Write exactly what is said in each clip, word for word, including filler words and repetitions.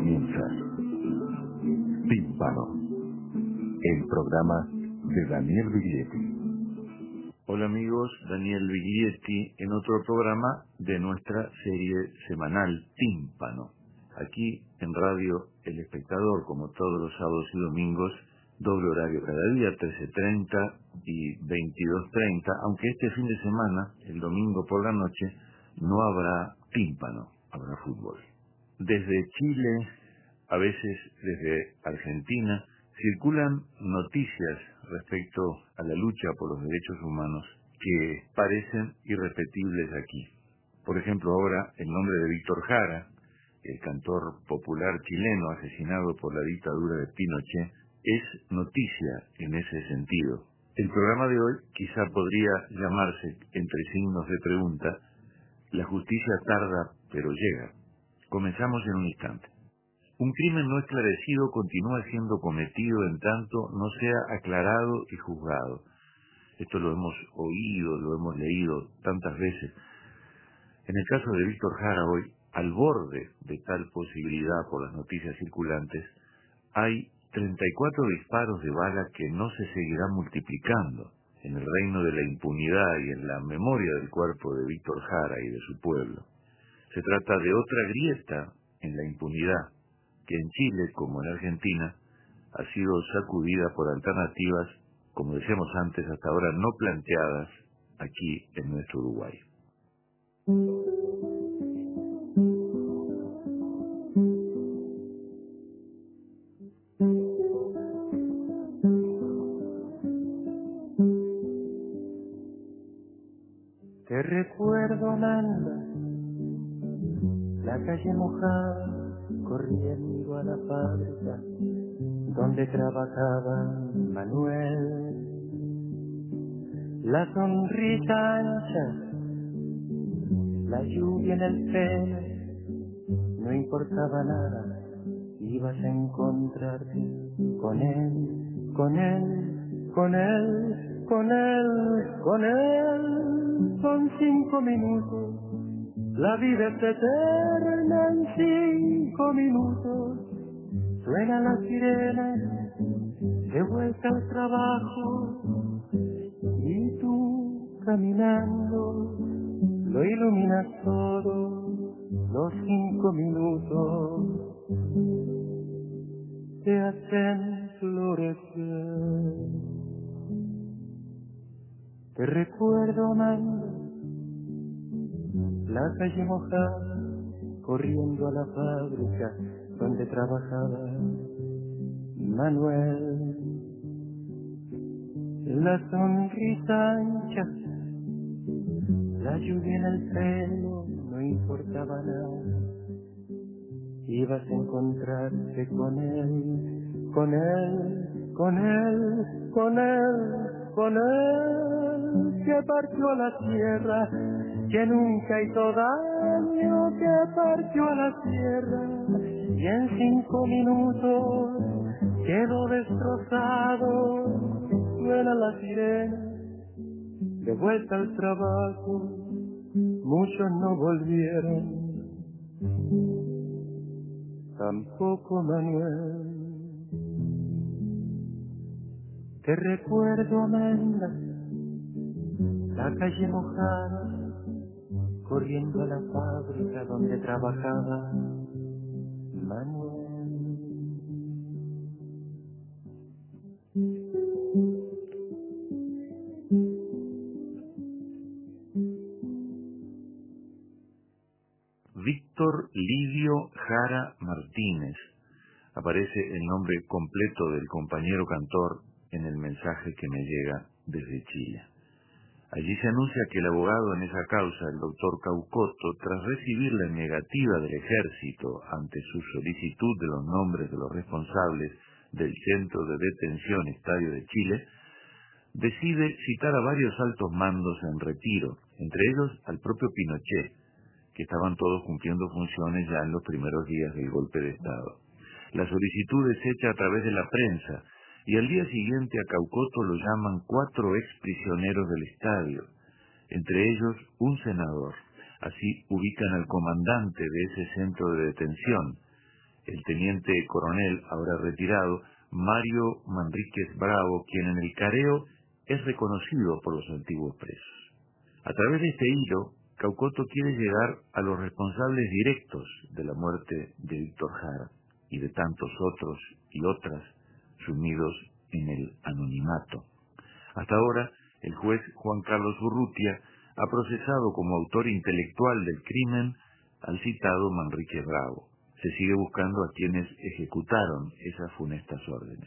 comienza Tímpano, el programa de Daniel Biglietti. Hola amigos, Daniel Biglietti en otro programa de nuestra serie semanal Tímpano. Aquí en Radio El Espectador, como todos los sábados y domingos, doble horario cada día, trece treinta y veintidós treinta, aunque este fin de semana, el domingo por la noche, no habrá tímpano, habrá fútbol. Desde Chile, a veces desde Argentina, circulan noticias respecto a la lucha por los derechos humanos que parecen irrepetibles aquí. Por ejemplo, ahora el nombre de Víctor Jara, el cantor popular chileno asesinado por la dictadura de Pinochet, es noticia en ese sentido. El programa de hoy quizá podría llamarse, entre signos de pregunta, La justicia tarda pero llega. Comenzamos en un instante. Un crimen no esclarecido continúa siendo cometido en tanto no sea aclarado y juzgado. Esto lo hemos oído, lo hemos leído tantas veces. En el caso de Víctor Jara hoy, al borde de tal posibilidad por las noticias circulantes, hay treinta y cuatro disparos de bala que no se seguirán multiplicando en el reino de la impunidad y en la memoria del cuerpo de Víctor Jara y de su pueblo. Se trata de otra grieta en la impunidad, que en Chile, como en Argentina, ha sido sacudida por alternativas, como decíamos antes, hasta ahora no planteadas aquí en nuestro Uruguay. Te recuerdo, Amanda, la calle mojada, corriendo a la fábrica donde trabajaba Manuel. La sonrisa ancha, la lluvia en el pelo, no importaba nada, ibas a encontrarte con él, con él, con él, con él, con él. Son cinco minutos, la vida es eterna en cinco minutos. Suena la sirena, de vuelta al trabajo, y tú caminando, lo iluminas todo, los cinco minutos te hacen florecer. Te recuerdo, Amanda, la calle mojada, corriendo a la fábrica donde trabajaba Manuel. La sonrisa ancha, la lluvia en el pelo, no importaba nada, ibas a encontrarte con él, con él, con él, con él, con él, que partió a la tierra, que nunca hizo daño, que partió a la tierra, y en cinco minutos quedó destrozado. Suena la sirena, de vuelta al trabajo, muchos no volvieron, tampoco Manuel. Te recuerdo, Amanda, la calle mojada, corriendo a la fábrica donde trabajaba Manuel. Víctor Livio Jara Martínez. Aparece el nombre completo del compañero cantor en el mensaje que me llega desde Chile. Allí se anuncia que el abogado en esa causa, el doctor Caucoto, tras recibir la negativa del ejército ante su solicitud de los nombres de los responsables del centro de detención Estadio de Chile, decide citar a varios altos mandos en retiro, entre ellos al propio Pinochet, que estaban todos cumpliendo funciones ya en los primeros días del golpe de Estado. La solicitud es hecha a través de la prensa, y al día siguiente a Caucoto lo llaman cuatro exprisioneros del estadio, entre ellos un senador. Así ubican al comandante de ese centro de detención, el teniente coronel, ahora retirado, Mario Manríquez Bravo, quien en el careo es reconocido por los antiguos presos. A través de este hilo, Caucoto quiere llegar a los responsables directos de la muerte de Víctor Jara y de tantos otros y otras sumidos en el anonimato. Hasta ahora, el juez Juan Carlos Urrutia ha procesado como autor intelectual del crimen al citado Manríquez Bravo. Se sigue buscando a quienes ejecutaron esas funestas órdenes.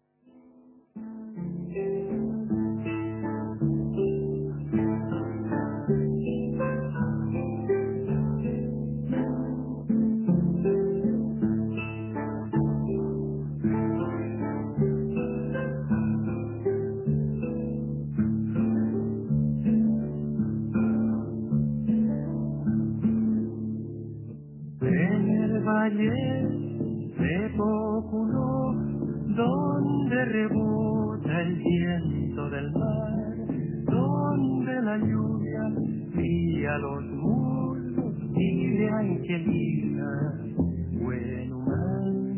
En el valle de Populo, donde rebota el viento del mar, donde la lluvia pilla los muslos y de Angelina, bueno mal.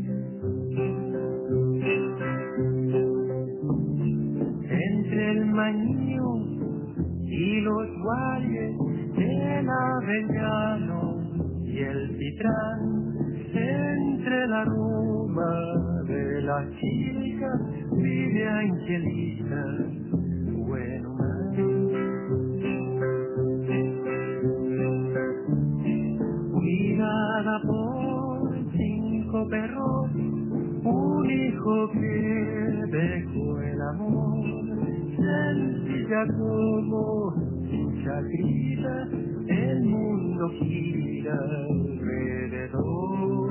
Entre el maño y los guayes del avellano y el citrán, entre la ruma de la chica vive Angelita, bueno más. Cuidada por cinco perros, un hijo que dejó el amor, sencilla como su chacrita, el mundo gira alrededor.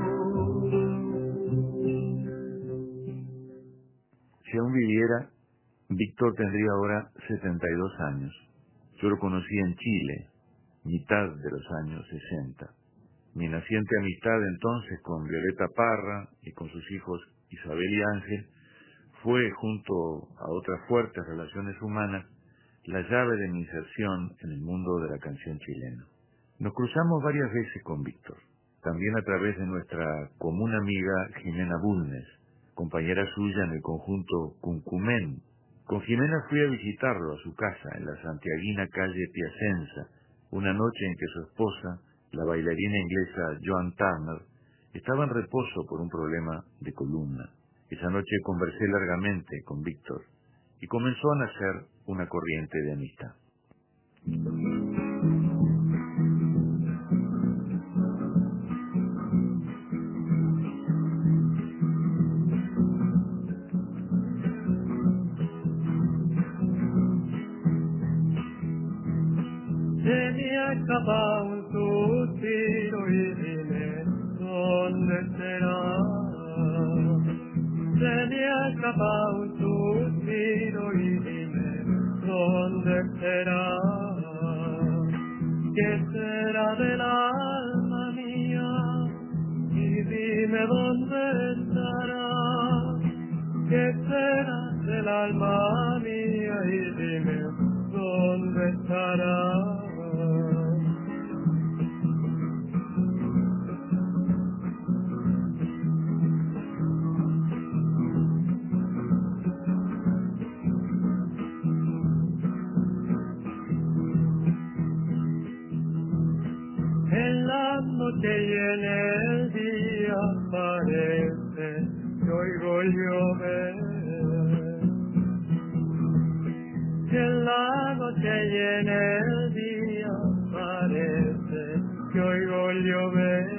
Si aún viviera, Víctor tendría ahora setenta y dos años. Yo lo conocí en Chile, mitad de los años sesenta. Mi naciente amistad entonces con Violeta Parra y con sus hijos Isabel y Ángel fue, junto a otras fuertes relaciones humanas, la llave de mi inserción en el mundo de la canción chilena. Nos cruzamos varias veces con Víctor, también a través de nuestra común amiga Jimena Bulnes, compañera suya en el conjunto Cuncumén. Con Jimena fui a visitarlo a su casa en la santiaguina calle Piacenza, una noche en que su esposa, la bailarina inglesa Joan Turner, estaba en reposo por un problema de columna. Esa noche conversé largamente con Víctor y comenzó a nacer una corriente de amistad. Se me ha escapado un suspiro y dime dónde será. Se me ha escapado un suspiro y dime dónde será. ¿Qué será del alma mía? Y dime dónde estará. ¿Qué será del alma mía? Y dime dónde estará. En la noche y en el día parece que oigo llover. En la noche y en el día parece que oigo llover.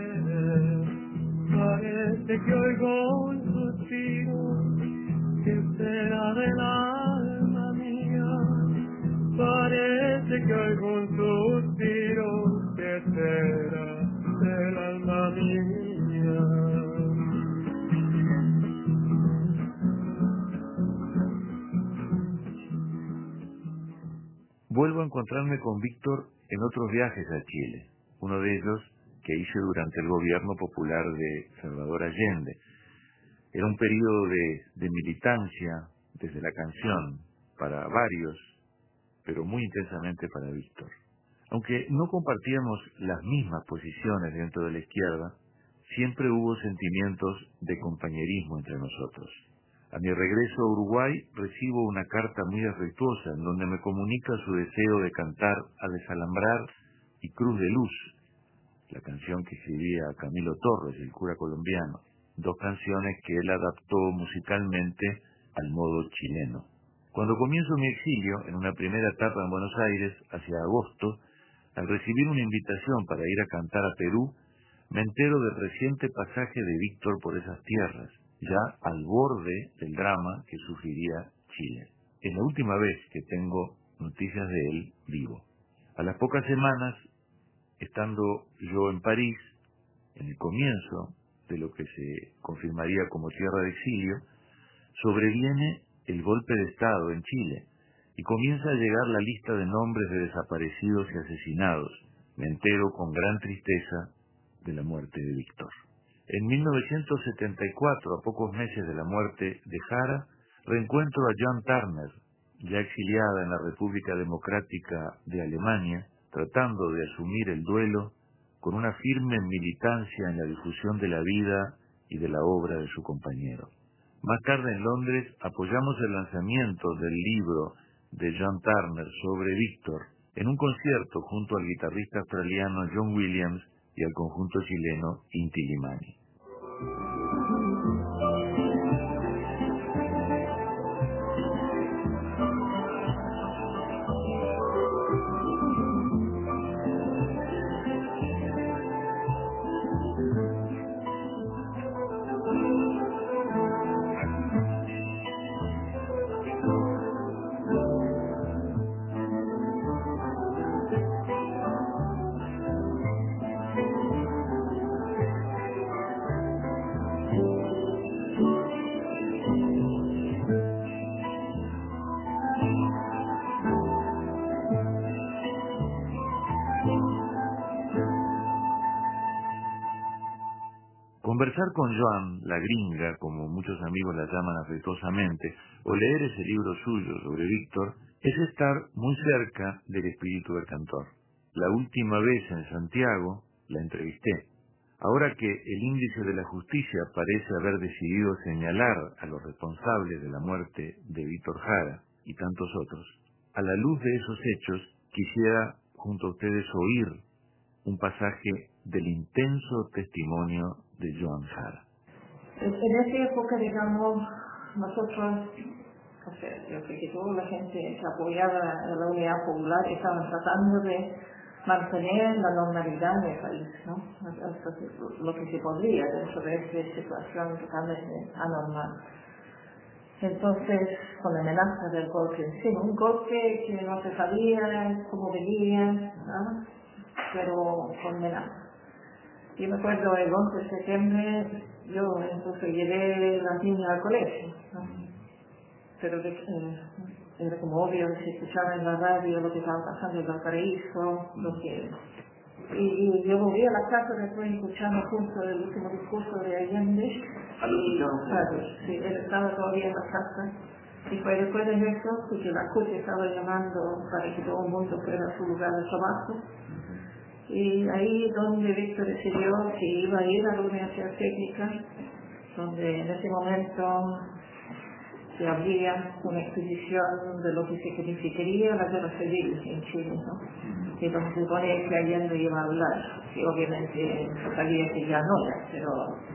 Parece que oigo un suspiro que será del alma mía. Parece que oigo un suspiro que será del alma mía. Vuelvo a encontrarme con Víctor en otros viajes a Chile, uno de ellos que hice durante el gobierno popular de Salvador Allende. Era un periodo de, de militancia desde la canción para varios, pero muy intensamente para Víctor. Aunque no compartíamos las mismas posiciones dentro de la izquierda, siempre hubo sentimientos de compañerismo entre nosotros. A mi regreso a Uruguay recibo una carta muy afectuosa en donde me comunica su deseo de cantar A Desalambrar y Cruz de Luz, la canción que escribía Camilo Torres, el cura colombiano, dos canciones que él adaptó musicalmente al modo chileno. Cuando comienzo mi exilio, en una primera etapa en Buenos Aires, hacia agosto, al recibir una invitación para ir a cantar a Perú, me entero del reciente pasaje de Víctor por esas tierras, ya al borde del drama que sufriría Chile. Es la última vez que tengo noticias de él vivo. A las pocas semanas, estando yo en París, en el comienzo de lo que se confirmaría como tierra de exilio, sobreviene el golpe de Estado en Chile y comienza a llegar la lista de nombres de desaparecidos y asesinados. Me entero con gran tristeza de la muerte de Víctor. En mil novecientos setenta y cuatro, a pocos meses de la muerte de Jara, reencuentro a John Turner, ya exiliada en la República Democrática de Alemania, tratando de asumir el duelo con una firme militancia en la difusión de la vida y de la obra de su compañero. Más tarde en Londres apoyamos el lanzamiento del libro de John Turner sobre Víctor en un concierto junto al guitarrista australiano John Williams y al conjunto chileno Inti Illimani. Conversar con Joan, la gringa, como muchos amigos la llaman afectuosamente, o leer ese libro suyo sobre Víctor, es estar muy cerca del espíritu del cantor. La última vez en Santiago la entrevisté. Ahora que el índice de la justicia parece haber decidido señalar a los responsables de la muerte de Víctor Jara y tantos otros, a la luz de esos hechos quisiera junto a ustedes oír un pasaje del intenso testimonio de Joan Jara. En esa época, digamos, nosotros, o sea, yo creo que toda la gente que apoyaba a la Unidad Popular estaban tratando de mantener la normalidad del país, ¿no? Lo que se podía dentro de esta situación totalmente anormal. Entonces, con la amenaza del golpe en sí, un golpe que no se sabía cómo venía, ¿no? Pero con amenaza. Yo me acuerdo el once de septiembre, yo entonces llevé a las niñas al colegio, ¿no? Pero de, eh, era como obvio, se escuchaba en la radio lo que estaba pasando en Valparaíso, lo que... Y, y yo volví a la casa después escuchando justo el último discurso de Allende, y claro, sí, él estaba todavía en la casa, y fue después de eso que la C U T estaba llamando para que todo el mundo fuera a su lugar de trabajo. Y ahí donde Víctor decidió que iba a ir a la Universidad Técnica, donde en ese momento se abría una exposición de lo que significaría la guerra civil en Chile, ¿no? Y donde se supone que Allende iba a hablar, que obviamente sabía que ya no era, pero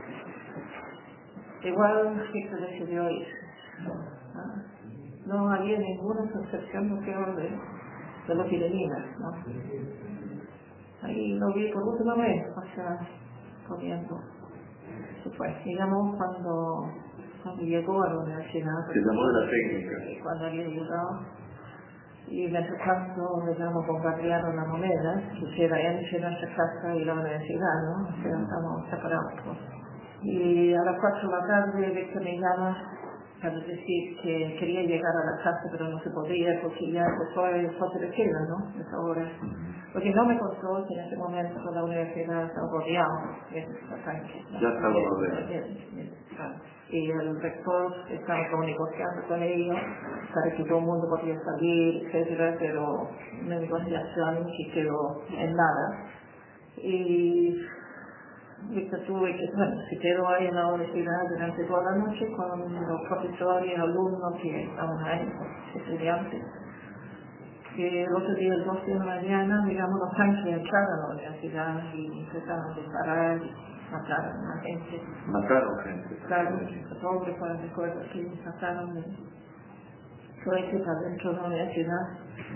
igual Víctor decidió ir. No, no había ninguna concepción, no creo, de, de lo que venía, ¿no? Ahí lo vi por última vez, o sea, corriendo. Se fue. Digamos, cuando, cuando llegó a la universidad. Se llamó de la técnica. Cuando había llegado. Y mientras tanto, digamos, bombardearon la moneda, que queda entre nuestra casa y la universidad, ¿no? O sea, estamos separados. Y a las cuatro de la tarde, Víctor me llama para decir que quería llegar a la casa, pero no se podía porque ya se fue el toque de queda, ¿no? Esa hora. Porque no me contó que en ese momento la universidad estaba rodeada de tanques. Ya estaba rodeada. Y el rector estaba como negociando con ellos para que todo el mundo podía salir, etcétera, pero una negociación que quedó en nada. Y Víctor tuve que, bueno, se quedó ahí en la universidad durante toda la noche con los profesores y alumnos que estaban ahí, los estudiantes. Que el otro día, el doce de la mañana, digamos, los tanques entraron a la universidad y empezaron a disparar y mataron a la gente. Mataron gente. Claro, fotógrafos, recuerdo que mataron cohetes adentro de la universidad.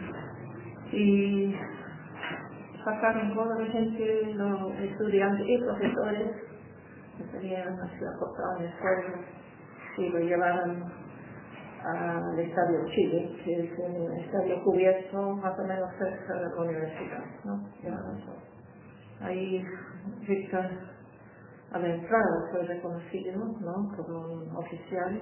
Y sacaron toda la gente, los estudiantes y profesores que tenían sido acostados en el suelo y lo llevaron al Estadio Chile, que es un estadio cubierto más o menos cerca de la universidad, ¿no? Ahí Víctor, al entrar, fue reconocido, ¿no?, por un oficial,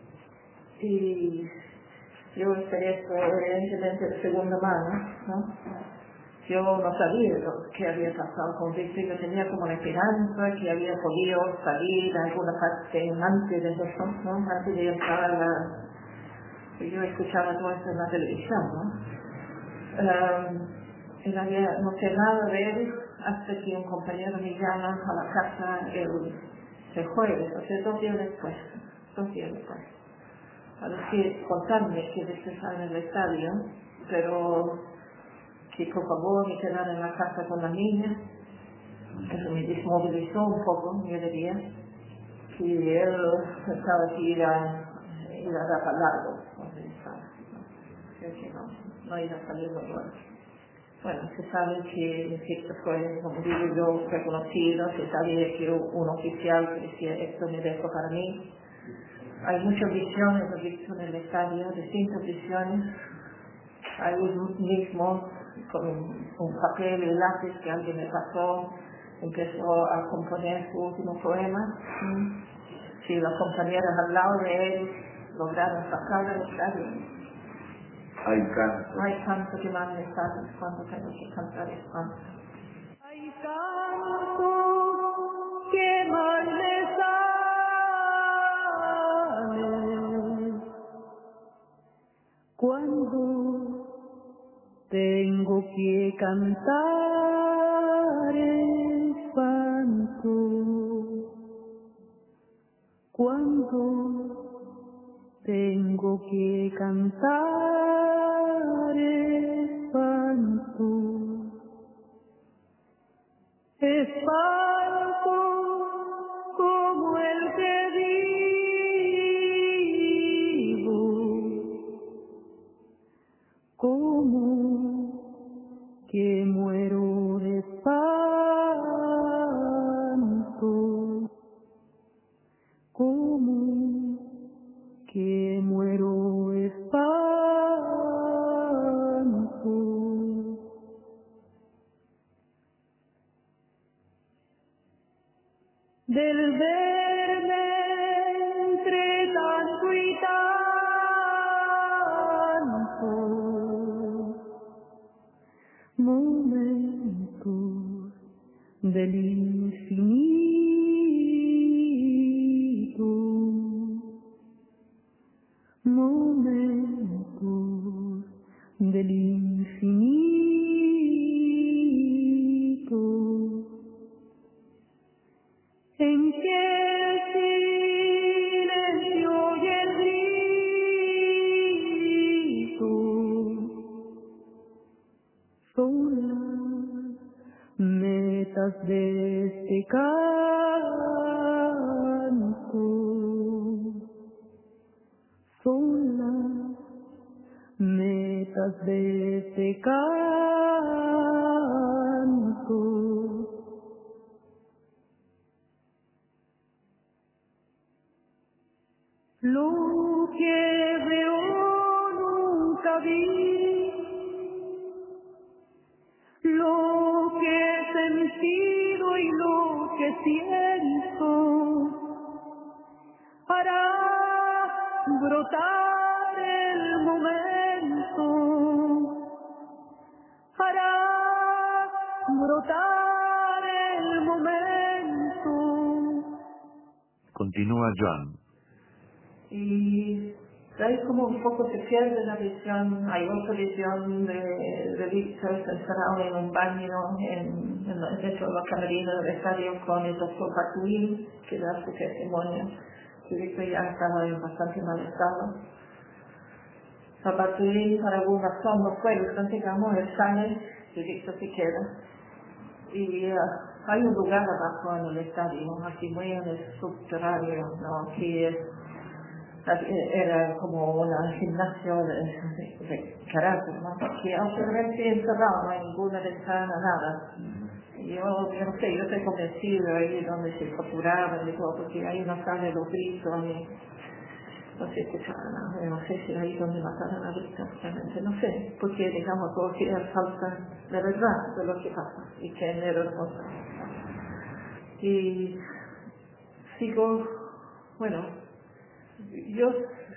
y yo esperé esto evidentemente de segunda mano, ¿no? Yo no sabía lo que había pasado con Víctor, yo tenía como la esperanza que había podido salir a alguna parte antes de eso, ¿no?, antes de entrar a la... Yo escuchaba todo esto en la televisión, ¿no? Um, él había, no sé nada de él hasta que un compañero me llama a la casa el, el jueves, o sea, dos días después, dos días después. A decir, contarme que Víctor estaba en el estadio, pero que por favor me quedara en la casa con la niña. Eso me desmovilizó un poco, yo diría. Y él pensaba que iba a ir a dar para largo, donde estaba. Creo que no, no iba a salir muy bueno. Bueno, se sabe que Víctor fue, como digo yo, reconocido, se sabía que un oficial que decía esto me dejo para mí. Hay muchas visiones de Víctor en el estadio, distintas visiones. Hay un mismo con un papel y lápiz que alguien le pasó, empezó a componer su último poema. Si las compañeras al lado de él lograron sacar del estadio. Hay canto. Hay canto que más me sale cuando tengo que cantar es canto. Hay canto que más me sale cuando tengo que cantar espanto, cuando tengo que cantar espanto, espanto como el que vivo, como que muero de espanto, como que muero de espanto, del verme entre tanto y tanto, momentos del infinito, momentos del infinito, en que el silencio y el grito son las metas de este canto, son las metas de este canto. Lo que veo nunca vi, lo que he sentido y lo que siento hará brotar el momento, hará brotar el momento. Continúa Joan. Y ahí como un poco se pierde la visión. Hay otra visión de, de Víctor encerrado en un baño en, en, en dentro de la camerina del estadio con el doctor Batuín, que da su testimonio, que Víctor ya estaba en bastante mal estado. El Batuín, por alguna razón, no fue, entonces digamos, él sale y Víctor se queda. Y uh, hay un lugar abajo en el estadio, aquí muy en el subterráneo, ¿no? Aquí es era como una gimnasio de, de, de karate, ¿no? Que absolutamente encerrado, no hay ninguna ventana, nada. Y yo, yo no sé, yo estoy convencido ahí donde se torturaban y todo, porque ahí no salen los gritos, ni, no sé qué no, no sé si ahí donde mataron a Víctor, realmente no sé, porque digamos todo que es falta de verdad de lo que pasa y que es hermoso. Y sigo, bueno, yo,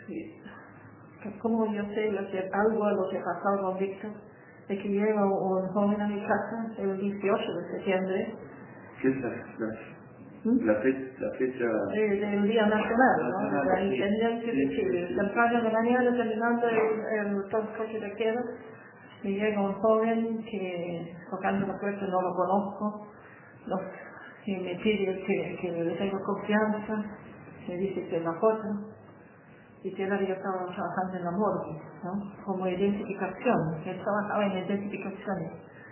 como yo sé lo que, algo de lo que pasó con Víctor, de que llega un joven a mi casa el dieciocho de septiembre. ¿Qué es la, la, ¿Mm? la, fecha, la fecha? Eh, del Día Nacional, ¿no? De la Independencia de Chile. Temprano de la mañana, terminando el, el toque de queda, me llega un joven que, tocando la puerta, no lo conozco, no, y me pide que, que le tengo confianza, me dice que la foto, y que él había estado trabajando en la morgue, ¿no? Como identificación, él trabajaba en identificaciones,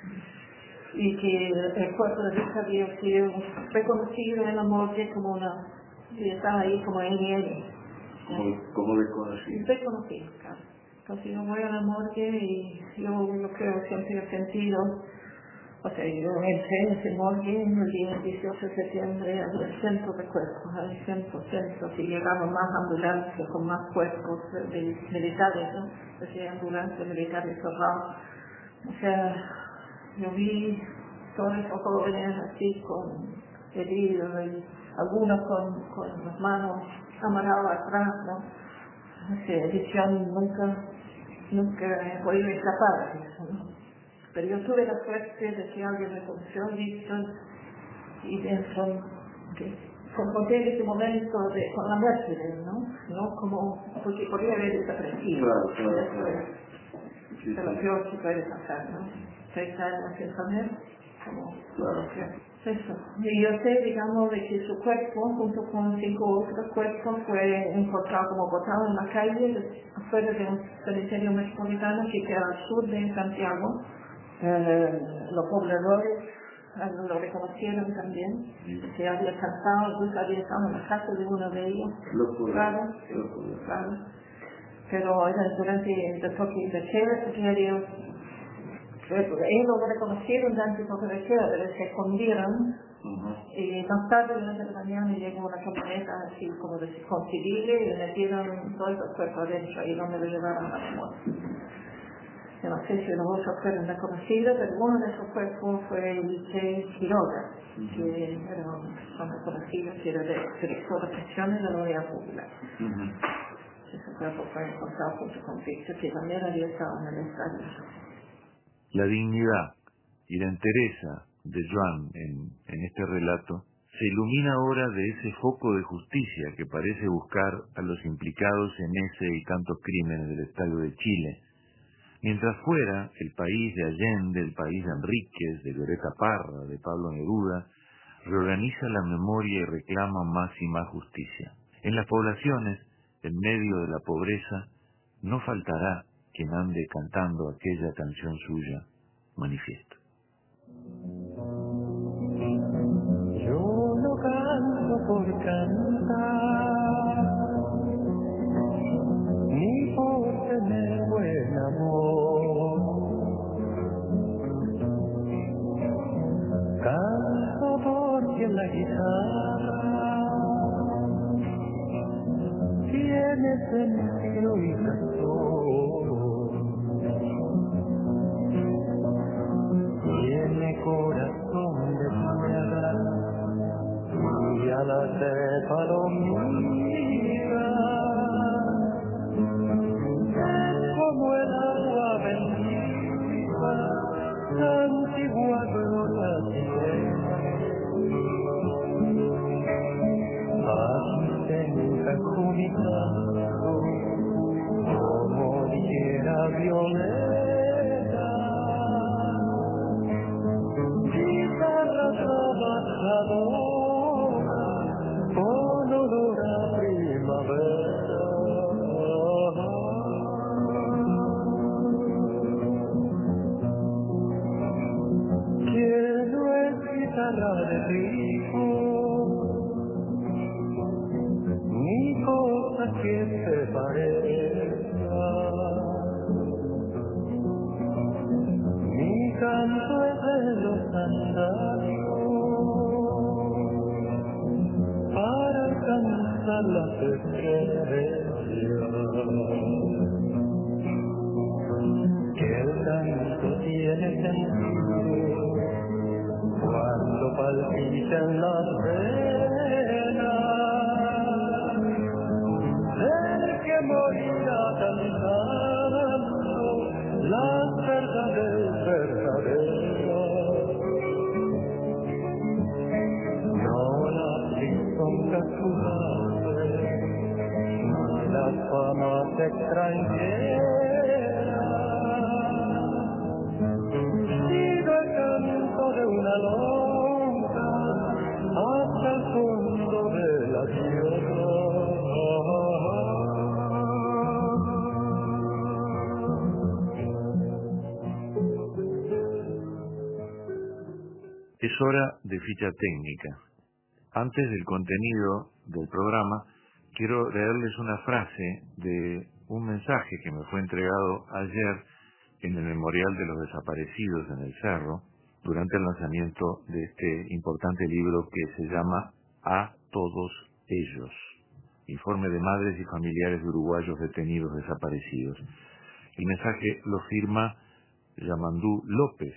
y que el cuerpo de Víctor había sido reconocido en la morgue como una, y estaba ahí como N N. Como, como desconocido. Desconocido, claro. Entonces yo voy a la morgue y yo lo creo siempre he sentido, o sea, yo entré en ese morgue en el día dieciocho de septiembre, había cientos de cuerpos, había cientos, cientos, y llegaban más ambulancias con más cuerpos de, de militares, ¿no? Decía ambulancias militares cerrados. O sea, yo vi todos esos jóvenes así con heridos, y algunos con, con las manos amarradas atrás, ¿no? O sea, visión nunca, nunca he podido escapar de eso, ¿no? Pero yo tuve la suerte de que alguien me conoció a Víctor y dentro, que confronté en ese momento de, con la muerte de él, ¿no? No como, porque podría haber desaparecido. Claro, claro, Eso claro. es Sí, de lo sí. peor que puede pasar, ¿no? treinta años sin saber, como Claro. eso. Y yo sé, digamos, de que su cuerpo, junto con cinco otros cuerpos, fue encontrado como botado en la calle, afuera de un cementerio metropolitano que queda al sur de Santiago. Eh, los pobladores eh, lo reconocieron también, se había cansado, incluso había estado en la casa de uno de ellos. Los pobladores. Claro, Los pobladores. claro. Pero era durante el toque de queda, que ellos ellos lo reconocieron durante el toque de queda, pero se escondieron. Uh-huh. Y más tarde, durante la mañana, llegó una camioneta así como de con civiles y le metieron todos los cuerpos adentro y donde lo llevaron a la muerte. Yo no sé si los otros fueron reconocidos, pero uno de esos cuerpos fue Licey Quiroga, que era un persona conocida, que era director de secciones de la Unidad Popular. Uh-huh. Ese cuerpo fue encontrado junto con Víctor, que también había estado en el estadio. La dignidad y la entereza de Joan en, en este relato se ilumina ahora de ese foco de justicia que parece buscar a los implicados en ese y tantos crímenes del Estadio de Chile. Mientras fuera, el país de Allende, el país de Enríquez, de Violeta Parra, de Pablo Neruda, reorganiza la memoria y reclama más y más justicia. En las poblaciones, en medio de la pobreza, no faltará quien ande cantando aquella canción suya, Manifiesto. Yo no canto por cantar, ni por tener buen amor. Canto porque la guitarra tiene sentido y razón. Tiene corazón de piedra y alas de palomita. Es como el agua bendita, antigua gloria chilena. Aquí se encajo mi canto violeta, guitarra trabajadora, con olor a primavera. Quiero es guitarra de rico, ni cosa que se parezca. Mi canto es de los andarios para alcanzar las estrellas. Que el canto tiene sentido cuando palpitan las venas del que morirá cantando las verdades verdaderas. No las lisonjas fugaces, no las famas extranjeras, sino el canto de una lonja hasta el fondo de la tierra. Es hora de ficha técnica. Antes del contenido del programa, quiero leerles una frase de un mensaje que me fue entregado ayer en el Memorial de los Desaparecidos en el Cerro, durante el lanzamiento de este importante libro que se llama A Todos Ellos, informe de madres y familiares de uruguayos detenidos desaparecidos. El mensaje lo firma Yamandú López,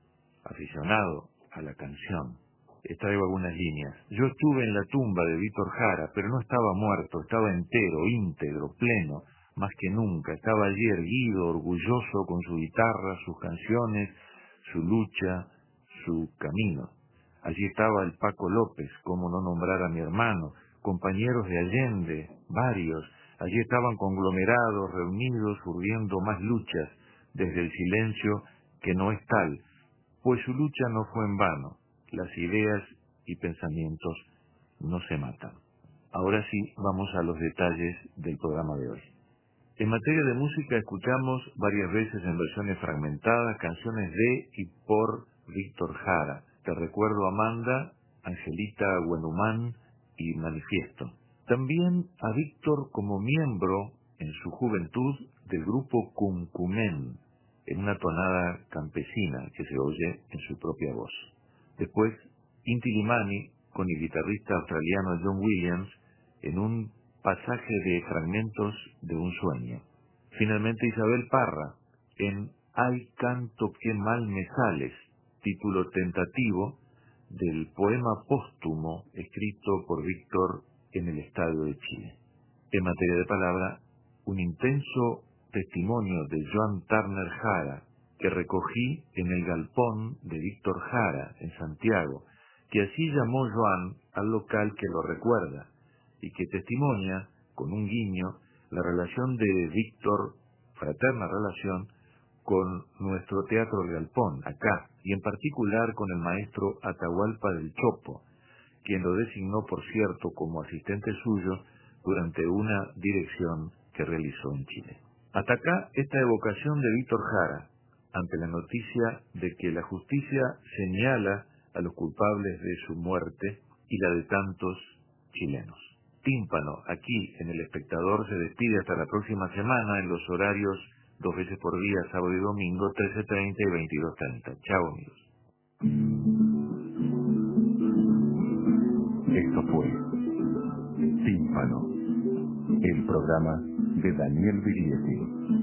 aficionado a la canción. Traigo algunas líneas. Yo estuve en la tumba de Víctor Jara, pero no estaba muerto, estaba entero, íntegro, pleno, más que nunca. Estaba allí erguido, orgulloso, con su guitarra, sus canciones, su lucha, su camino. Allí estaba el Paco López, cómo no nombrar a mi hermano, compañeros de Allende, varios. Allí estaban conglomerados, reunidos, urdiendo más luchas, desde el silencio que no es tal, pues su lucha no fue en vano. Las ideas y pensamientos no se matan. Ahora sí, vamos a los detalles del programa de hoy. En materia de música, escuchamos varias veces en versiones fragmentadas canciones de y por Víctor Jara. Te recuerdo Amanda, Angelita Buenhumán y Manifiesto. También a Víctor como miembro en su juventud del grupo Cumcumén, en una tonada campesina que se oye en su propia voz. Después, Inti Illimani con el guitarrista australiano John Williams en un pasaje de fragmentos de un sueño. Finalmente, Isabel Parra en Ay canto qué mal me sales, título tentativo del poema póstumo escrito por Víctor en el Estadio de Chile. En materia de palabra, un intenso testimonio de Joan Turner Jara, que recogí en el galpón de Víctor Jara, en Santiago, que así llamó Joan al local que lo recuerda, y que testimonia, con un guiño, la relación de Víctor, fraterna relación, con nuestro Teatro El Galpón, acá, y en particular con el maestro Atahualpa del Chopo, quien lo designó, por cierto, como asistente suyo durante una dirección que realizó en Chile. Hasta acá esta evocación de Víctor Jara, ante la noticia de que la justicia señala a los culpables de su muerte y la de tantos chilenos. Tímpano, aquí en El Espectador, se despide hasta la próxima semana en los horarios dos veces por día, sábado y domingo, trece treinta y veintidós treinta. Chao, amigos. Esto fue Tímpano, el programa de Daniel Biglietti.